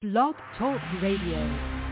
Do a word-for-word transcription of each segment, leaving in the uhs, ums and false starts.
Blog Talk Radio.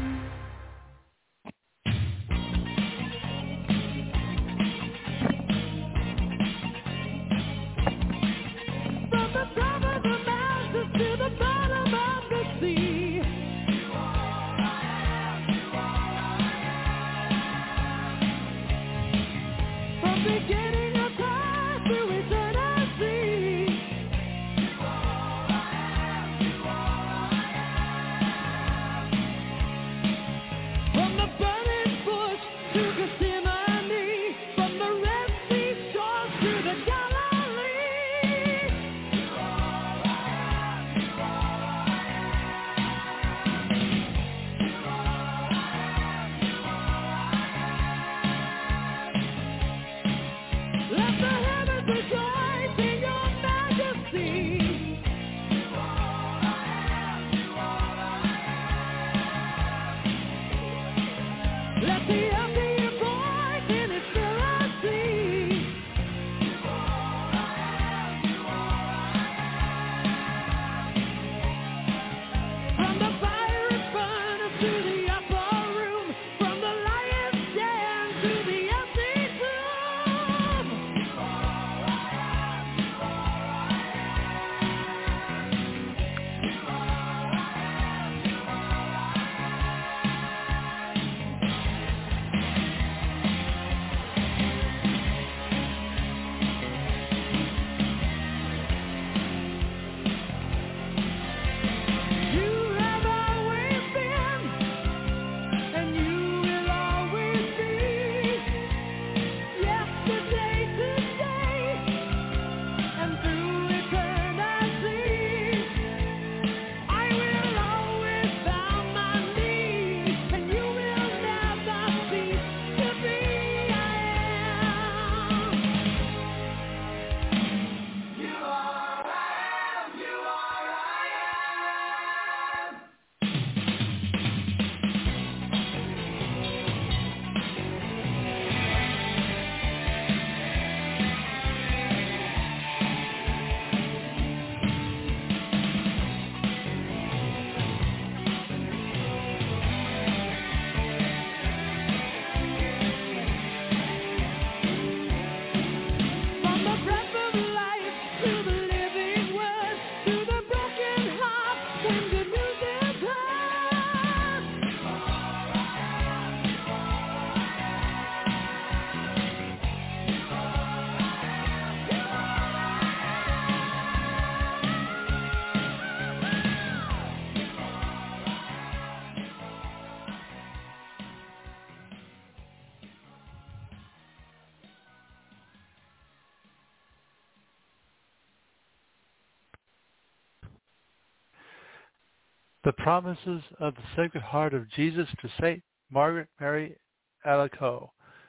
The Promises of the Sacred Heart of Jesus to Saint Margaret Mary Alacoque.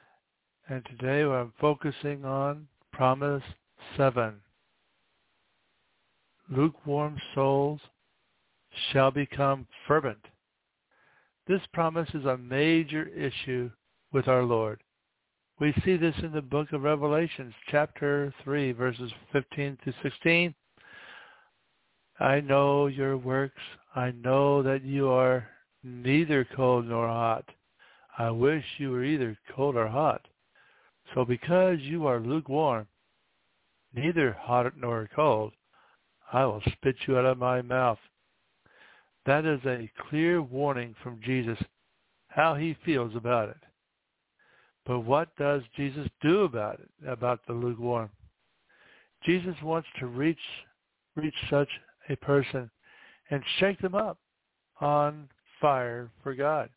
And today I'm focusing on Promise seven. Lukewarm souls shall become fervent. This promise is a major issue with our Lord. We see this in the book of Revelations, chapter three, verses fifteen to sixteen. I know your works. I know that you are neither cold nor hot. I wish you were either cold or hot. So because you are lukewarm, neither hot nor cold, I will spit you out of my mouth. That is a clear warning from Jesus, how he feels about it. But what does Jesus do about it, about the lukewarm? Jesus wants to reach, reach such a person and shake them up on fire for God.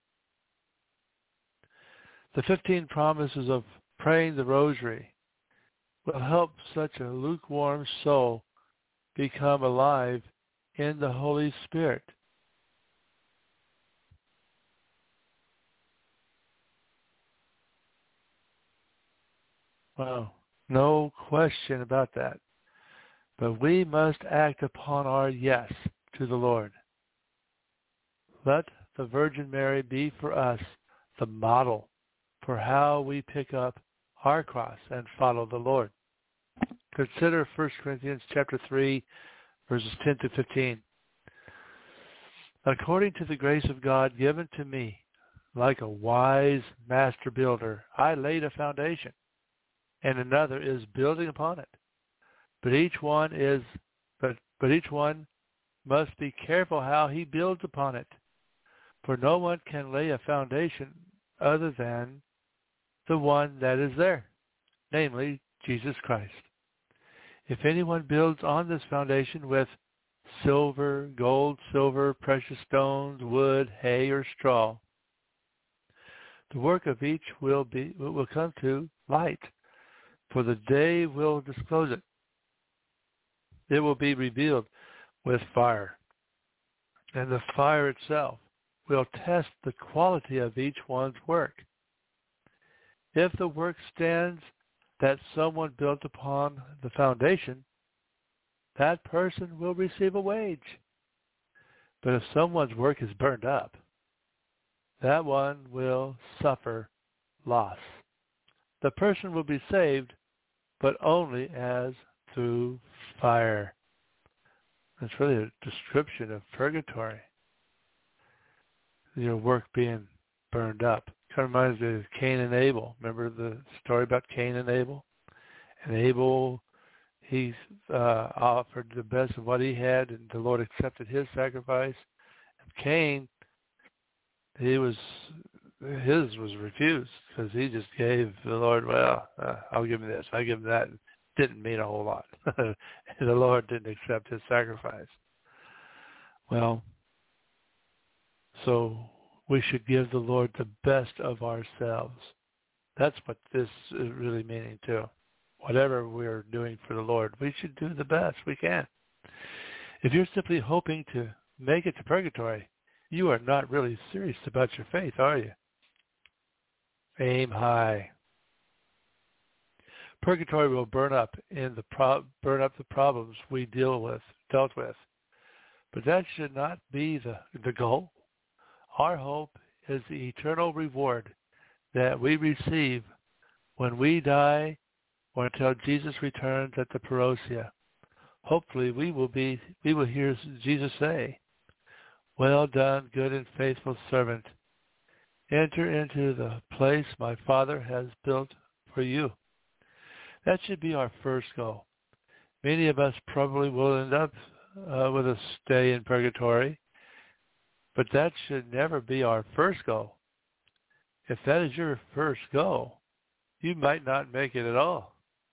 The fifteen promises of praying the rosary will help such a lukewarm soul become alive in the Holy Spirit. Wow, no question about that. But we must act upon our yes to the Lord. Let the Virgin Mary be for us the model for how we pick up our cross and follow the Lord. Consider First Corinthians chapter three, verses ten to fifteen. According to the grace of God given to me, like a wise master builder, I laid a foundation, and another is building upon it. But each one is, but, but each one must be careful how he builds upon it. For no one can lay a foundation other than the one that is there, namely Jesus Christ. If anyone builds on this foundation with silver, gold, silver, precious stones, wood, hay, or straw, the work of each will be will come to light, for the day will disclose it. It will be revealed with fire, and the fire itself will test the quality of each one's work. If the work stands that someone built upon the foundation, that person will receive a wage. But if someone's work is burned up, that one will suffer loss. The person will be saved, but only as through fire. That's really a description of purgatory. Your work being burned up. Kind of reminds me of Cain and Abel. Remember the story about Cain and Abel? And Abel, he uh, offered the best of what he had, and the Lord accepted his sacrifice. And Cain, he was his was refused because he just gave the Lord, well, uh, I'll give him this, I'll give him that. It didn't mean a whole lot. And the Lord didn't accept his sacrifice. Well, so we should give the Lord the best of ourselves. That's what this is really meaning too. Whatever we're doing for the Lord, we should do the best we can. If you're simply hoping to make it to purgatory, you are not really serious about your faith, are you? Aim high. Purgatory will burn up in the pro- burn up the problems we deal with, dealt with, but that should not be the the goal. Our hope is the eternal reward that we receive when we die or until Jesus returns at the parousia. Hopefully we will be we will hear Jesus say, "Well done, good and faithful servant. Enter into the place my Father has built for you." That should be our first goal. Many of us probably will end up uh, with a stay in purgatory, but that should never be our first goal. If that is your first goal, you might not make it at all.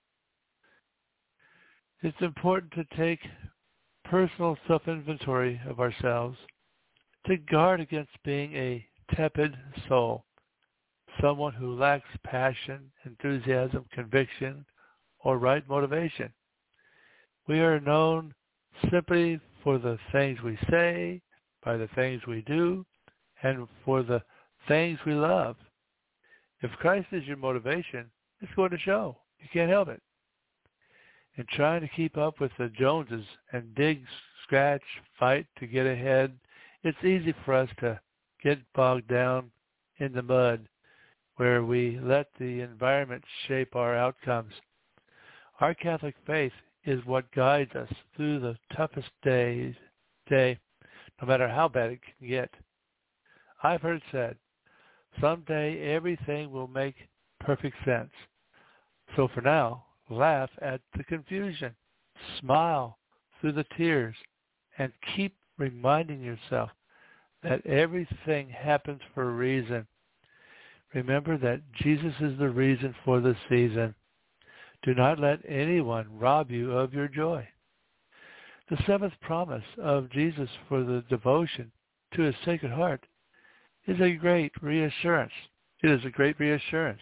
It's important to take personal self-inventory of ourselves to guard against being a tepid soul, someone who lacks passion, enthusiasm, conviction, or right motivation. We are known simply for the things we say, by the things we do, and for the things we love. If Christ is your motivation, it's going to show. You can't help it. In trying to keep up with the Joneses and dig, scratch, fight to get ahead, it's easy for us to get bogged down in the mud where we let the environment shape our outcomes. Our Catholic faith is what guides us through the toughest days, day, no matter how bad it can get. I've heard said, someday everything will make perfect sense. So for now, laugh at the confusion, smile through the tears, and keep reminding yourself that everything happens for a reason. Remember that Jesus is the reason for the season. Do not let anyone rob you of your joy. The seventh promise of Jesus for the devotion to his Sacred Heart is a great reassurance. It is a great reassurance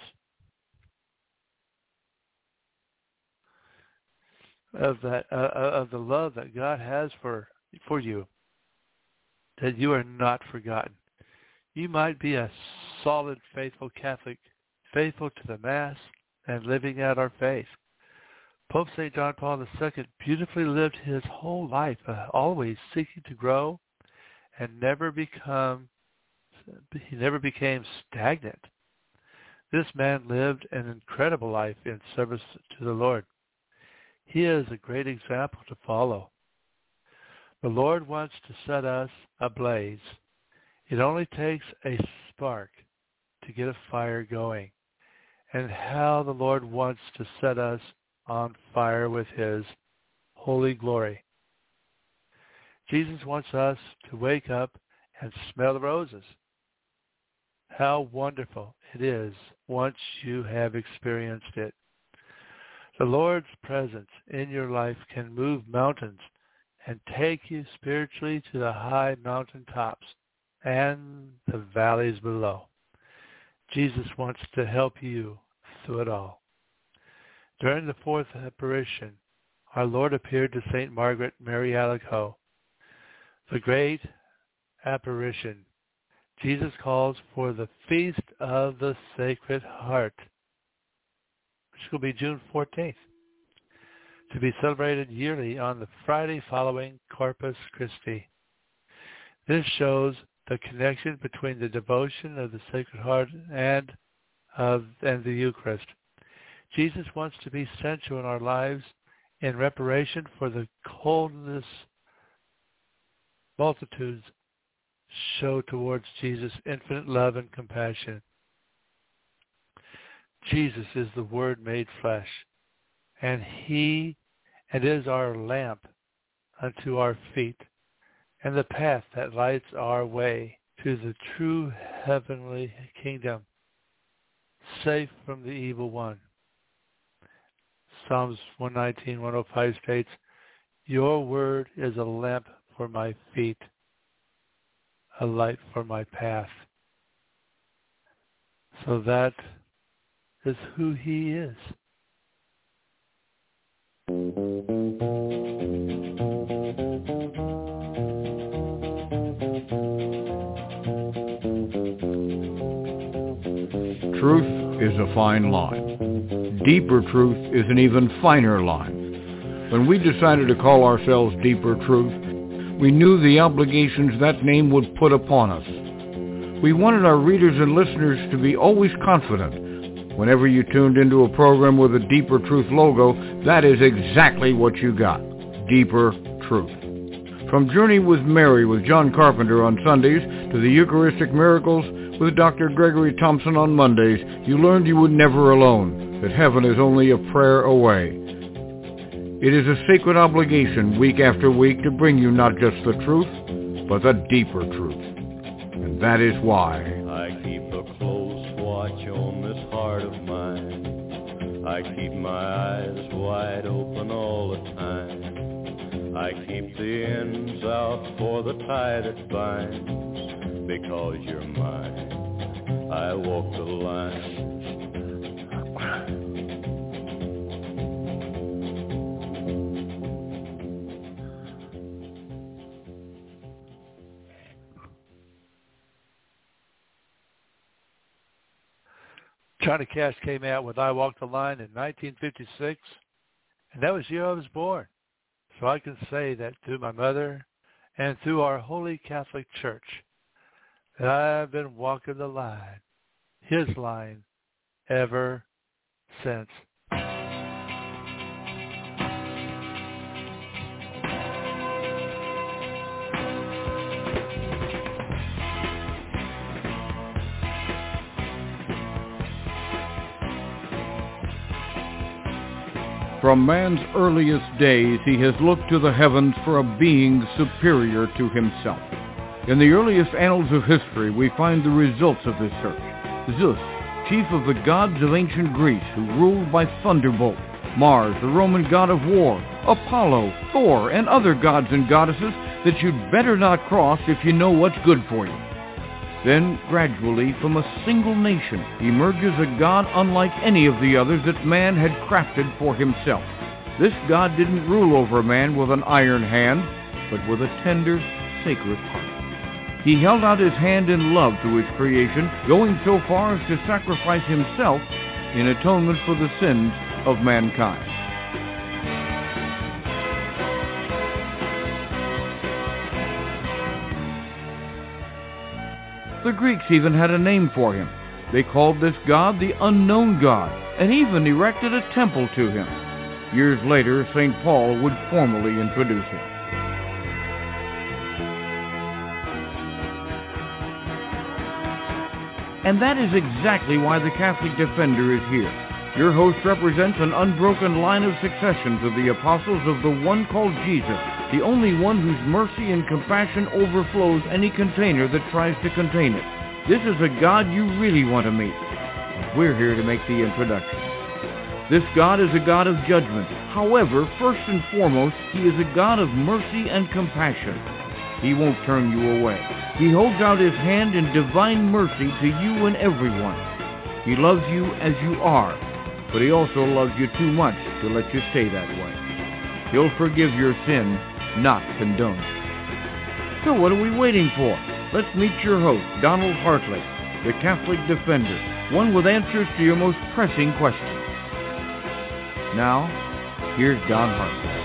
of that uh, of the love that God has for for you, that you are not forgotten. You might be a solid, faithful Catholic, faithful to the Mass and living out our faith. Pope Saint John Paul the Second beautifully lived his whole life, uh, always seeking to grow and never become. He never became stagnant. This man lived an incredible life in service to the Lord. He is a great example to follow. The Lord wants to set us ablaze. It only takes a spark to get a fire going. And how the Lord wants to set us on fire with His holy glory. Jesus wants us to wake up and smell the roses. How wonderful it is once you have experienced it. The Lord's presence in your life can move mountains and take you spiritually to the high mountain tops and the valleys below. Jesus wants to help you through it all. During the fourth apparition, our Lord appeared to Saint Margaret Mary Alacoque. The great apparition, Jesus calls for the Feast of the Sacred Heart, which will be June fourteenth, to be celebrated yearly on the Friday following Corpus Christi. This shows the connection between the devotion of the Sacred Heart and of and the Eucharist. Jesus wants to be central in our lives in reparation for the coldness multitudes show towards Jesus' infinite love and compassion. Jesus is the Word made flesh, and He and is our lamp unto our feet, and the path that lights our way to the true heavenly kingdom, safe from the evil one. Psalms one nineteen, one oh five states, "Your word is a lamp for my feet, a light for my path." So that is who He is. Truth is a fine line. Deeper truth is an even finer line. When we decided to call ourselves Deeper Truth, we knew the obligations that name would put upon us. We wanted our readers and listeners to be always confident. Whenever you tuned into a program with a Deeper Truth logo, that is exactly what you got. Deeper Truth. From Journey with Mary with John Carpenter on Sundays to the Eucharistic Miracles with Doctor Gregory Thompson on Mondays, you learned you were never alone, that heaven is only a prayer away. It is a sacred obligation week after week to bring you not just the truth, but the deeper truth. And that is why I keep a close watch on this heart of mine. I keep my eyes wide open all the time. I keep the ends out for the tie that binds. Because you're mine, I walk the line. Johnny Cash came out with I Walk the Line in nineteen fifty-six, and that was the year I was born. So I can say that through my mother and through our Holy Catholic Church, that I've been walking the line, His line, ever since. from man's earliest days, he has looked to the heavens for a being superior to himself. In the earliest annals of history, we find the results of this search. Zeus, chief of the gods of ancient Greece, who ruled by thunderbolt. Mars, the Roman god of war. Apollo, Thor, and other gods and goddesses that you'd better not cross if you know what's good for you. Then, gradually, from a single nation, emerges a god unlike any of the others that man had crafted for himself. This god didn't rule over man with an iron hand, but with a tender, sacred heart. He held out his hand in love to his creation, going so far as to sacrifice himself in atonement for the sins of mankind. The Greeks even had a name for him. They called this god the Unknown God, and even erected a temple to him. Years later, Saint Paul would formally introduce him. And that is exactly why the Catholic Defender is here. Your host represents an unbroken line of succession to the apostles of the one called Jesus, the only one whose mercy and compassion overflows any container that tries to contain it. This is a God you really want to meet. And we're here to make the introduction. This God is a God of judgment. However, first and foremost, he is a God of mercy and compassion. He won't turn you away. He holds out his hand in divine mercy to you and everyone. He loves you as you are, but he also loves you too much to let you stay that way. He'll forgive your sin, not condone it. So what are we waiting for? Let's meet your host, Donald Hartley, the Catholic Defender, one with answers to your most pressing questions. Now, here's Don Hartley.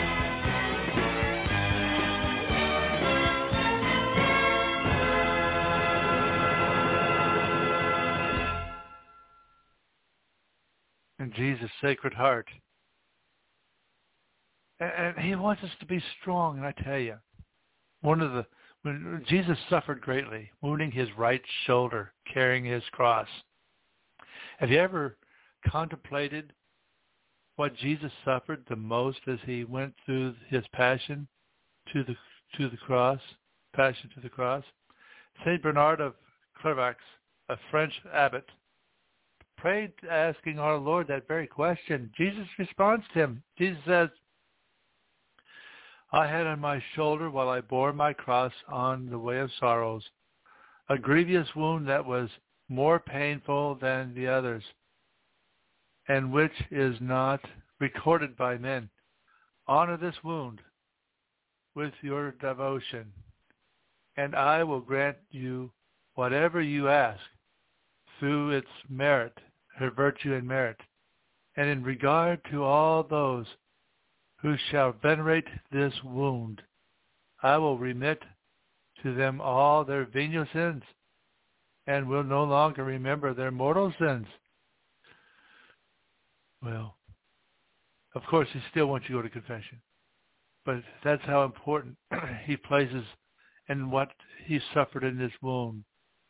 In Jesus' Sacred Heart. And he wants us to be strong, and I tell you, one of the, when Jesus suffered greatly, wounding his right shoulder, carrying his cross. Have you ever contemplated what Jesus suffered the most as he went through his passion to the to the cross, passion to the cross? Saint Bernard of Clairvaux, a French abbot, prayed asking our Lord that very question. Jesus responds to him. Jesus says, I had on my shoulder while I bore my cross on the way of sorrows, a grievous wound that was more painful than the others, and which is not recorded by men. Honor this wound with your devotion, and I will grant you whatever you ask through its merit, her virtue and merit. And in regard to all those who shall venerate this wound, I will remit to them all their venial sins, and will no longer remember their mortal sins. Well, of course, he still wants you to go to confession, but that's how important he places in what he suffered in this wound.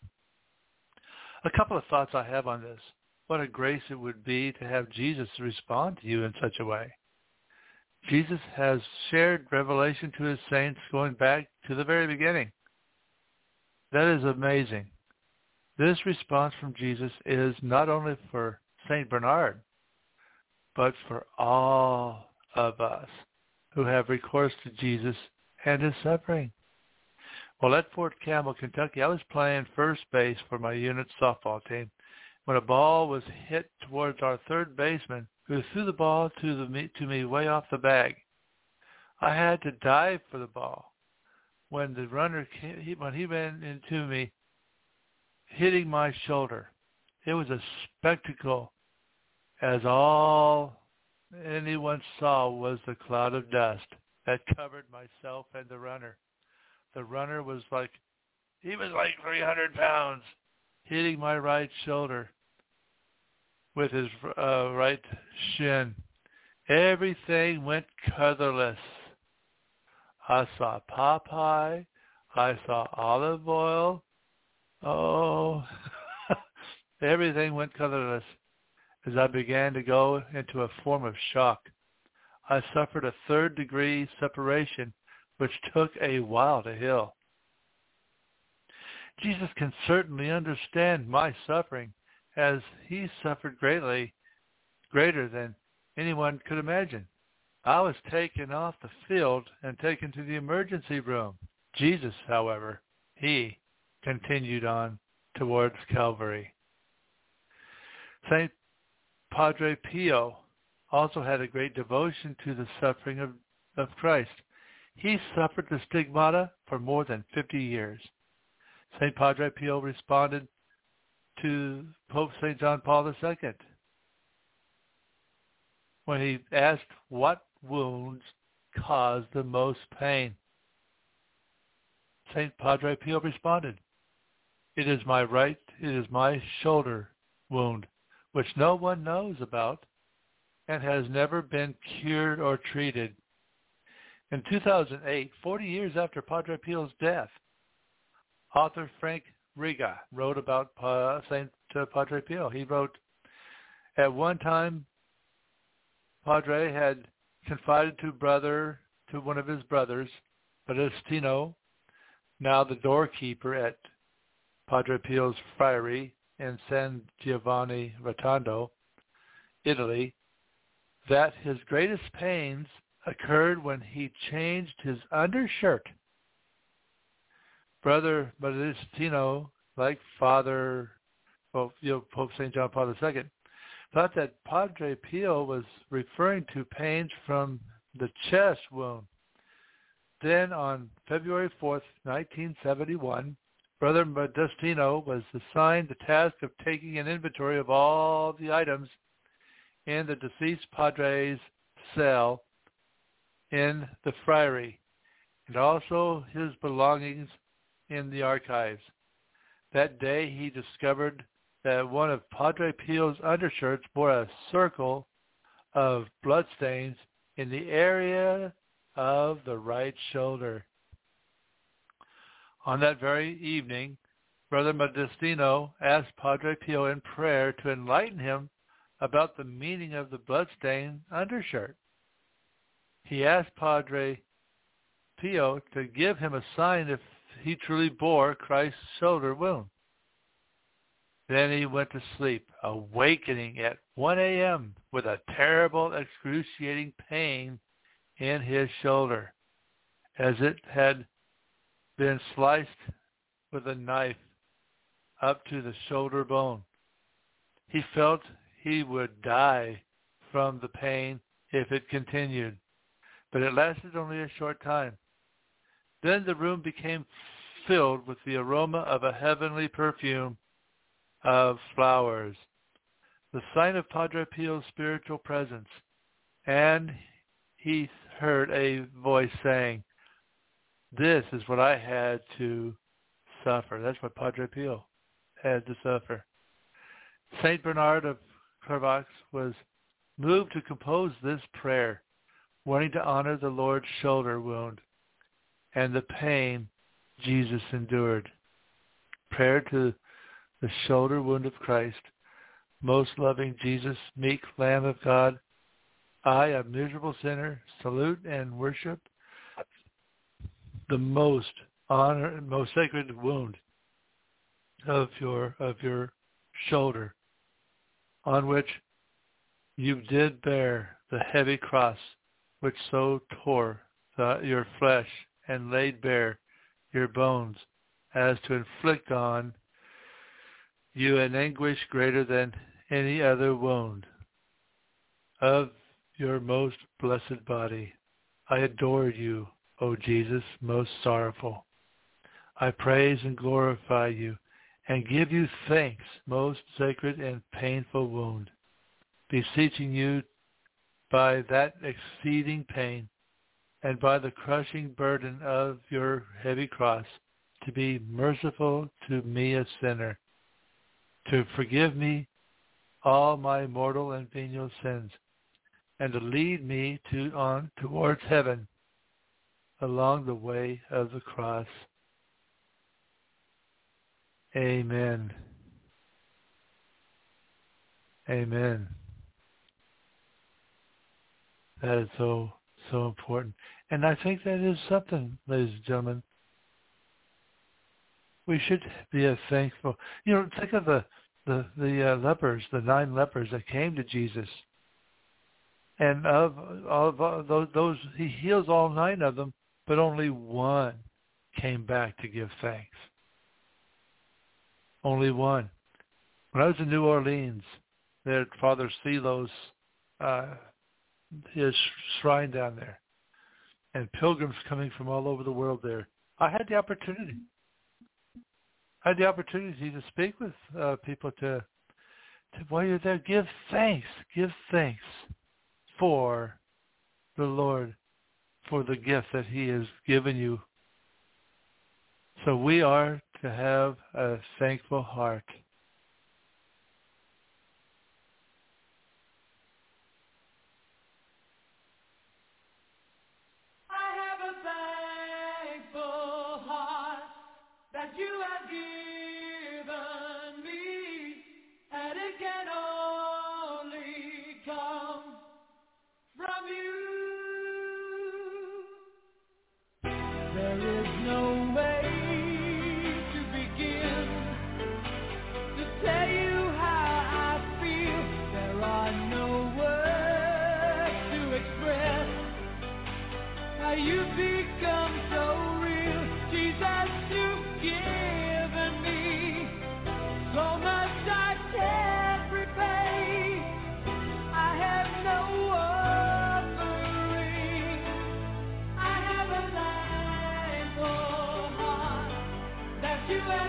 A couple of thoughts I have on this. What a grace it would be to have Jesus respond to you in such a way. Jesus has shared revelation to his saints going back to the very beginning. That is amazing. This response from Jesus is not only for Saint Bernard, but for all of us who have recourse to Jesus and his suffering. Well, at Fort Campbell, Kentucky, I was playing first base for my unit softball team when a ball was hit towards our third baseman, who threw the ball to, the, to me way off the bag. I had to dive for the ball. When the runner came, he, when he ran into me, hitting my shoulder, it was a spectacle, as all anyone saw was the cloud of dust that covered myself and the runner. The runner was like, he was like three hundred pounds, hitting my right shoulder with his uh, right shin. Everything went colorless. I saw Popeye. I saw olive oil. Oh, everything went colorless as I began to go into a form of shock. I suffered a third degree separation, which took a while to heal. Jesus can certainly understand my suffering, as he suffered greatly, greater than anyone could imagine. I was taken off the field and taken to the emergency room. Jesus, however, he continued on towards Calvary. Saint Padre Pio also had a great devotion to the suffering of, of Christ. He suffered the stigmata for more than fifty years. Saint Padre Pio responded to Pope Saint John Paul the Second when he asked what wounds caused the most pain. Saint Padre Pio responded, "It is my right, it is my shoulder wound, which no one knows about and has never been cured or treated." In two thousand eight, forty years after Padre Pio's death, author Frank Riga wrote about uh, Saint uh, Padre Pio. He wrote, at one time, Padre had confided to brother to one of his brothers, Modestino, now the doorkeeper at Padre Pio's friary in San Giovanni Rotondo, Italy, that his greatest pains occurred when he changed his undershirt. Brother Modestino, like Father, well, you know, Pope Saint John Paul the Second, thought that Padre Pio was referring to pains from the chest wound. Then on February fourth, nineteen seventy-one, Brother Modestino was assigned the task of taking an inventory of all the items in the deceased Padre's cell in the friary, and also his belongings in the archives. That day he discovered that one of Padre Pio's undershirts bore a circle of bloodstains in the area of the right shoulder. On that very evening, Brother Modestino asked Padre Pio in prayer to enlighten him about the meaning of the bloodstained undershirt. He asked Padre Pio to give him a sign if he truly bore Christ's shoulder wound. Then he went to sleep, awakening at one a.m. with a terrible, excruciating pain in his shoulder, as it had been sliced with a knife up to the shoulder bone. He felt he would die from the pain if it continued, but it lasted only a short time. Then the room became filled with the aroma of a heavenly perfume of flowers, the sign of Padre Pio's spiritual presence, and he heard a voice saying, "This is what I had to suffer." That's what Padre Pio had to suffer. Saint Bernard of Clairvaux was moved to compose this prayer, wanting to honor the Lord's shoulder wound and the pain Jesus endured. Prayer to the shoulder wound of Christ. Most loving Jesus, meek Lamb of God, I, a miserable sinner, salute and worship the most honor and most sacred wound of your of your shoulder, on which you did bear the heavy cross which so tore the, your flesh and laid bare your bones, as to inflict on you an anguish greater than any other wound of your most blessed body. I adore you, O Jesus, most sorrowful. I praise and glorify you and give you thanks, most sacred and painful wound, beseeching you by that exceeding pain and by the crushing burden of your heavy cross to be merciful to me, a sinner, to forgive me all my mortal and venial sins, and to lead me to on towards heaven along the way of the cross. Amen. Amen. That is so, so important. And I think that is something, ladies and gentlemen, we should be a thankful. You know, think of the the the uh, lepers, the nine lepers that came to Jesus, and of all of those, those, he heals all nine of them, but only one came back to give thanks. Only one. When I was in New Orleans, there at Father Silo's uh, his shrine down there, and pilgrims coming from all over the world there, I had the opportunity. I had the opportunity to speak with uh, people to, to, while you're there, give thanks, give thanks for the Lord, for the gift that he has given you. So we are to have a thankful heart. I have a thankful heart that you have given.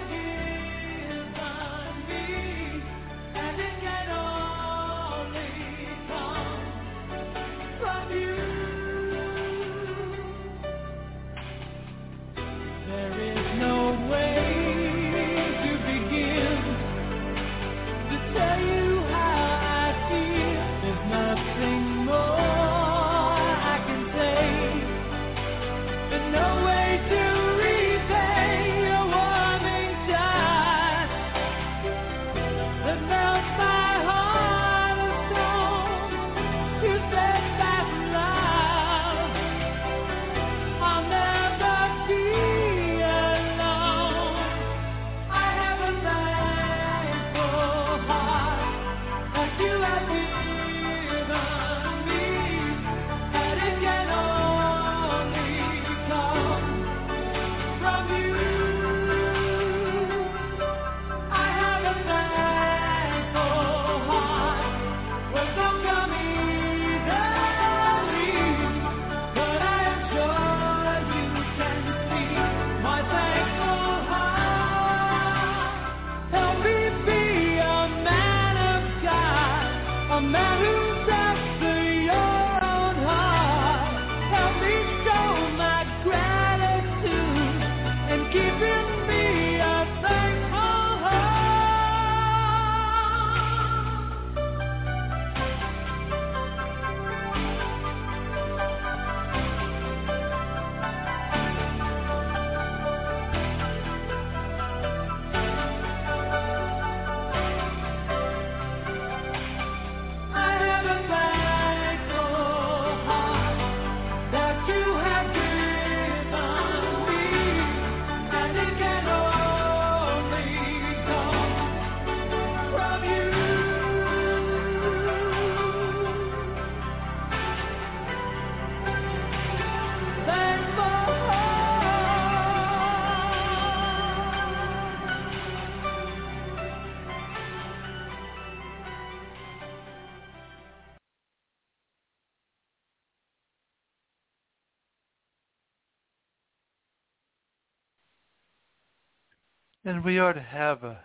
And we are to have a,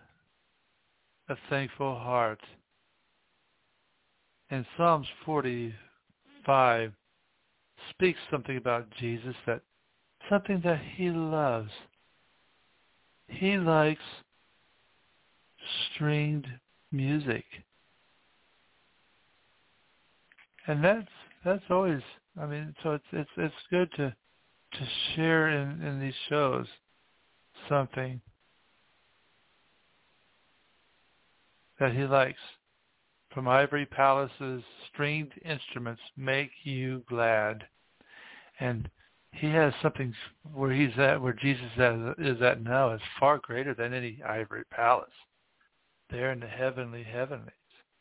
a thankful heart. And Psalms forty-five speaks something about Jesus, that something that he loves. He likes stringed music. And that's that's always, I mean, so it's it's it's good to to share in, in these shows something that he likes. From ivory palaces, stringed instruments make you glad. And he has something where he's at, where Jesus is at now, is far greater than any ivory palace. There in the heavenly heavenlies.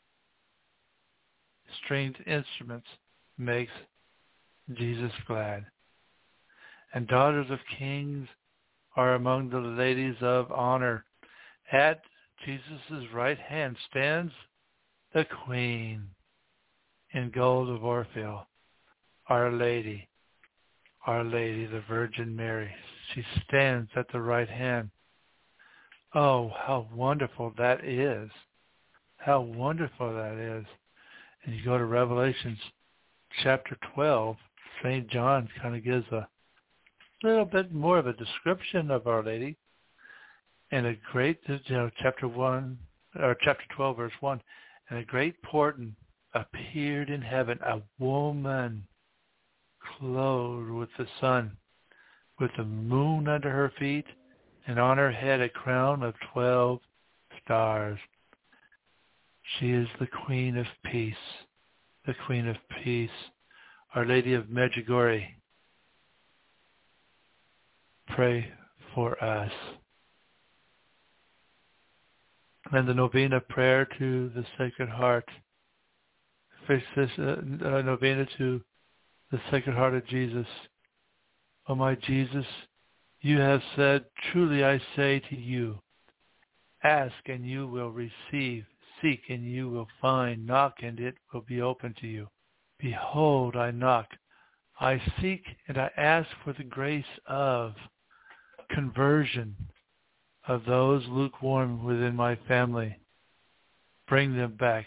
Stringed instruments makes Jesus glad. And daughters of kings are among the ladies of honor. At Jesus' right hand stands the Queen in gold of Orpheus, Our Lady, Our Lady, the Virgin Mary. She stands at the right hand. Oh, how wonderful that is. How wonderful that is. And you go to Revelations chapter twelve, Saint John kind of gives a little bit more of a description of Our Lady. And a great, you know, chapter one, or chapter twelve, verse one, and a great portent appeared in heaven, a woman clothed with the sun, with the moon under her feet, and on her head a crown of twelve stars. She is the Queen of Peace, the Queen of Peace, Our Lady of Medjugorje. Pray for us. And the novena prayer to the Sacred Heart. Face this uh, novena to the Sacred Heart of Jesus. O my Jesus, you have said, truly I say to you, ask and you will receive, seek and you will find, knock and it will be open to you. Behold, I knock, I seek and I ask for the grace of conversion, of those lukewarm within my family. Bring them back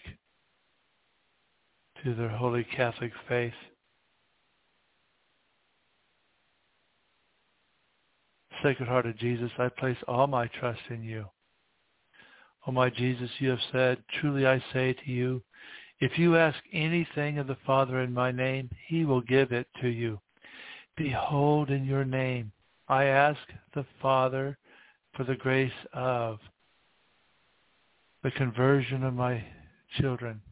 to their holy Catholic faith. Sacred Heart of Jesus, I place all my trust in you. O my Jesus, you have said, truly I say to you, if you ask anything of the Father in my name, he will give it to you. Behold, in your name, I ask the Father for the grace of the conversion of my children,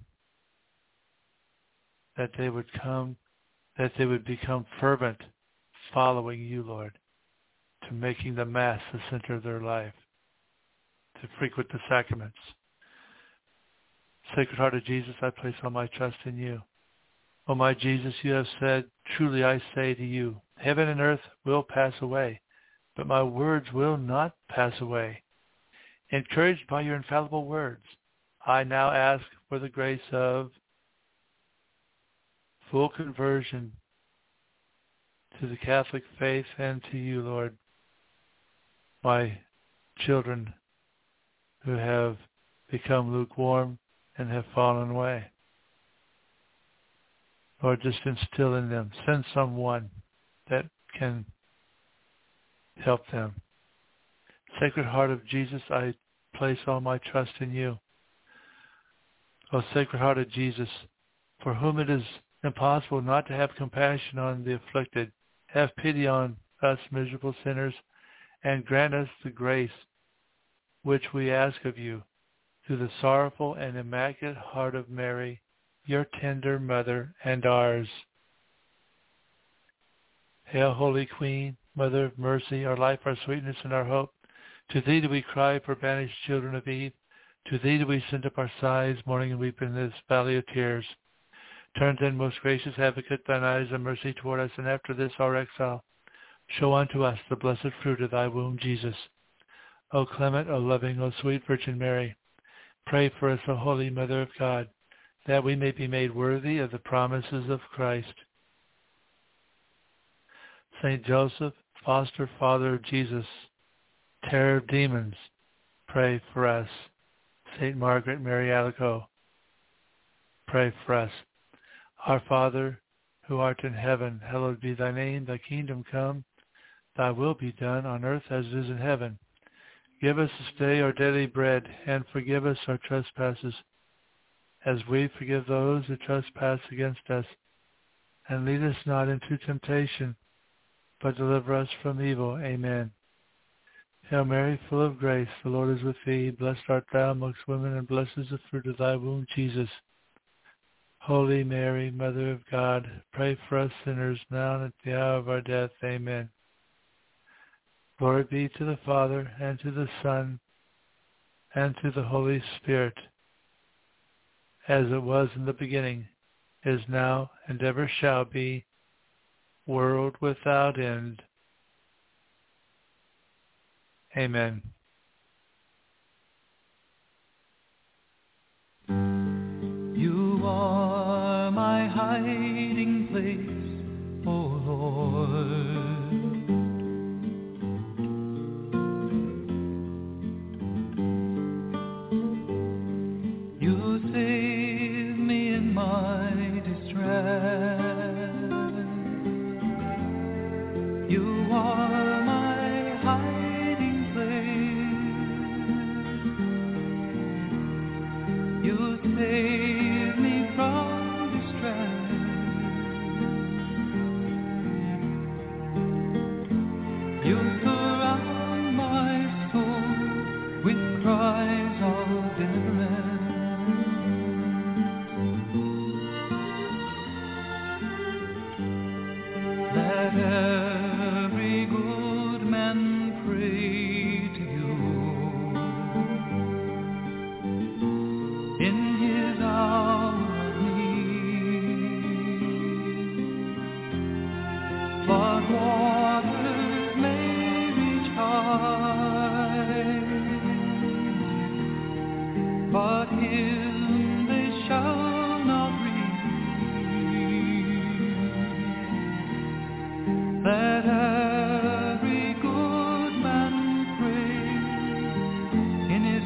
that they would come, that they would become fervent following you, Lord, to making the Mass the center of their life, to frequent the sacraments. Sacred Heart of Jesus, I place all my trust in you. O my Jesus, you have said, truly I say to you, heaven and earth will pass away, but my words will not pass away. Encouraged by your infallible words, I now ask for the grace of full conversion to the Catholic faith and to you, Lord, my children who have become lukewarm and have fallen away. Lord, just instill in them. Send someone that can help them. Sacred Heart of Jesus, I place all my trust in you. O Sacred Heart of Jesus, for whom it is impossible not to have compassion on the afflicted, have pity on us miserable sinners, and grant us the grace which we ask of you, through the sorrowful and immaculate heart of Mary, your tender mother and ours. Hail, Holy Queen, Mother of mercy, our life, our sweetness, and our hope. To thee do we cry, for banished children of Eve. To thee do we send up our sighs, mourning and weeping in this valley of tears. Turn then, most gracious Advocate, thine eyes of mercy toward us, and after this our exile, show unto us the blessed fruit of thy womb, Jesus. O clement, O loving, O sweet Virgin Mary, pray for us, O Holy Mother of God, that we may be made worthy of the promises of Christ. Saint Joseph, foster father of Jesus, terror of demons, pray for us. Saint Margaret Mary Alacoque, pray for us. Our Father, who art in heaven, hallowed be thy name. Thy kingdom come, thy will be done on earth as it is in heaven. Give us this day our daily bread, and forgive us our trespasses, as we forgive those who trespass against us. And lead us not into temptation, but deliver us from evil. Amen. Hail Mary, full of grace, the Lord is with thee. Blessed art thou amongst women, and blessed is the fruit of thy womb, Jesus. Holy Mary, Mother of God, pray for us sinners, now and at the hour of our death. Amen. Glory be to the Father, and to the Son, and to the Holy Spirit, as it was in the beginning, is now, and ever shall be, world without end. Amen. You are my hiding place, O Lord. You save me in my distress. You are my hiding place. You save me from distress. You surround my soul with cries of deliverance. Let every good man pray to you in his hour of need. Flood waters may reach high,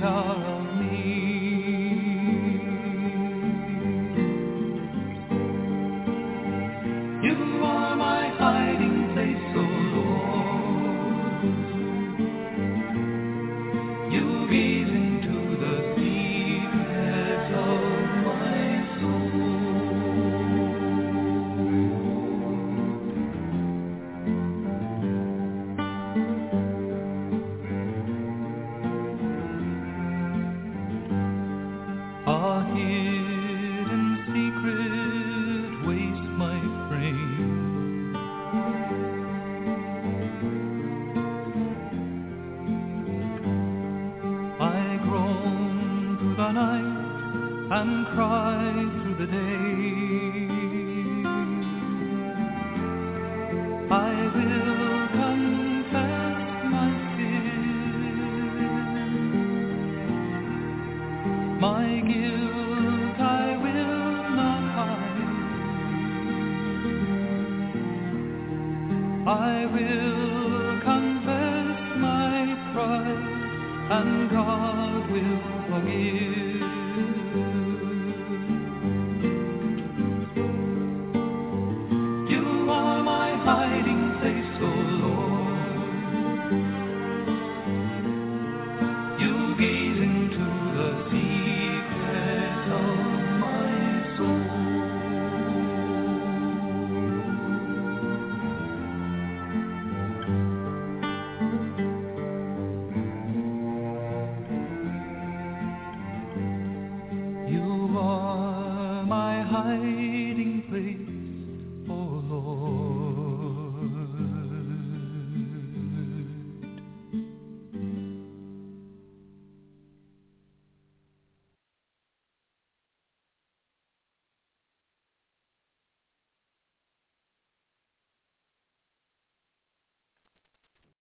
tower of me. You are my hiding place, O Lord. You gaze into the secrets of my A hidden secret wastes my frame. I groan through the night and cry through the day. I will confess my sin, my guilt I will not hide. I will confess my pride, and God will forgive.